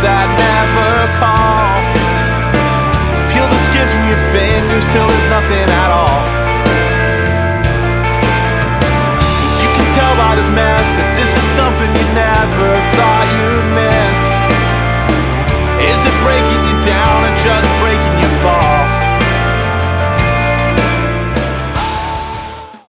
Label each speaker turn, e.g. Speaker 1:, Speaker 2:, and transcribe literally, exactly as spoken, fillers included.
Speaker 1: I'd never call. Peel the skin from your fingers till there's nothing at all. You can tell by this mess that this is something you never thought